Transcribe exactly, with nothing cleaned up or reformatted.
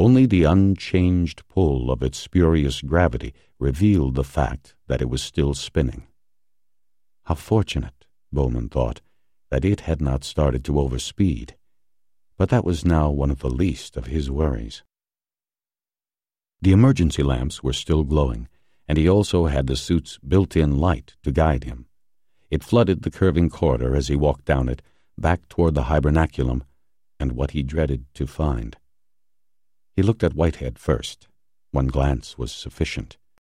Only the unchanged pull of its spurious gravity revealed the fact that it was still spinning. How fortunate, Bowman thought, that it had not started to overspeed. But that was now one of the least of his worries. The emergency lamps were still glowing, and he also had the suit's built-in light to guide him. It flooded the curving corridor as he walked down it, back toward the hibernaculum, and what he dreaded to find. He looked at Whitehead first. One glance was sufficient.